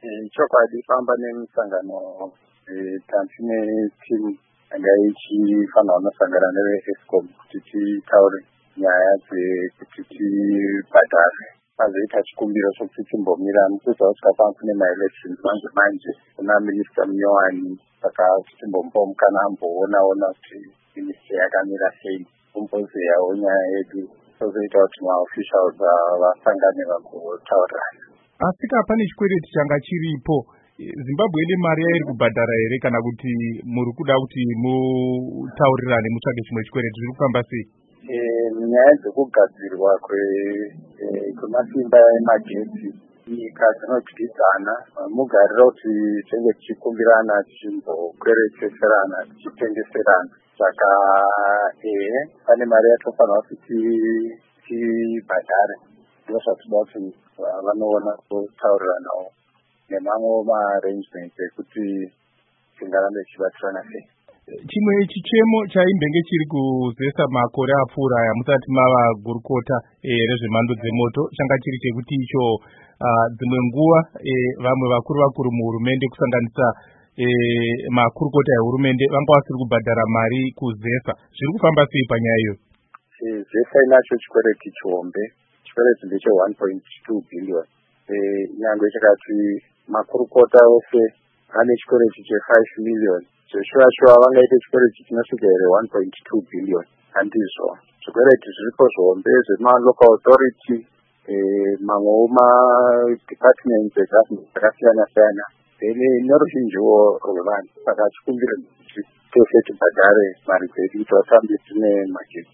chokwadi famba nemusangano tine timu yanga ichifanira kunosangana neveEscom kuti titaure nyaya dzekuti tibhadhare. Pazoita chikumbiro chokuti timbomira mukuudza kuti kapanga kune maelections manje kuna minista Munyowani, saka timbompa mukana amboonaona kuti minista yakamira sei, kumbozeyawo nyaya yedu tozoita kuti maofficials vasangane vagotaurirana. Asika pane chikwereti changa chiripo, Zimbabwe ine mari yairi kubhadhara here kana kuti muri kuda kuti mutaurirane mutsvage chimwe chikwereti, zviri kufamba sei? Nyaya dzekugadzirwa kwemasimba emagetsi nyika dzinodyidzana, mugarira kuti tinge tichikumbirana tichimbokweretserana tichitengeserana. Saka pane mari yatofanira kuti tibhadhare, ndizvo zvatoda kuti vanoona kutauriranawo nemamwe maarrangements ekuti tingarambe tichibatsirana sei. Chimwe chichemo chaimbenge chiri kuzesa makore apfuura aya musati mava gurukota rezvemhando dzemoto changa chiri chekuti icho dzimwe nguva vamwe vakuru muhurumende kusanganisa makurukota ehurumende vanga vasiri kubhadhara mari kuzesa. Zviri kufamba sei panyaya iyo? Zesa inacho chikwereti chihombe, chikwereti ndeche 1.2 billion. Nyangwe chakati makurukota ose ane chikwereti che5 million. Zveshuwa vangaite chikwereti chinosvika here 1.2 billion. Handizvo zvikwereti zviripo zvihombe zvemalocal authority, mamwewo madepartments egovernment akasiyana-siyana, neruzhinjiwo rwevanhu. Saka chikumbiro kuti tese tibhadhare mari dzedu tisambe tine magetsi.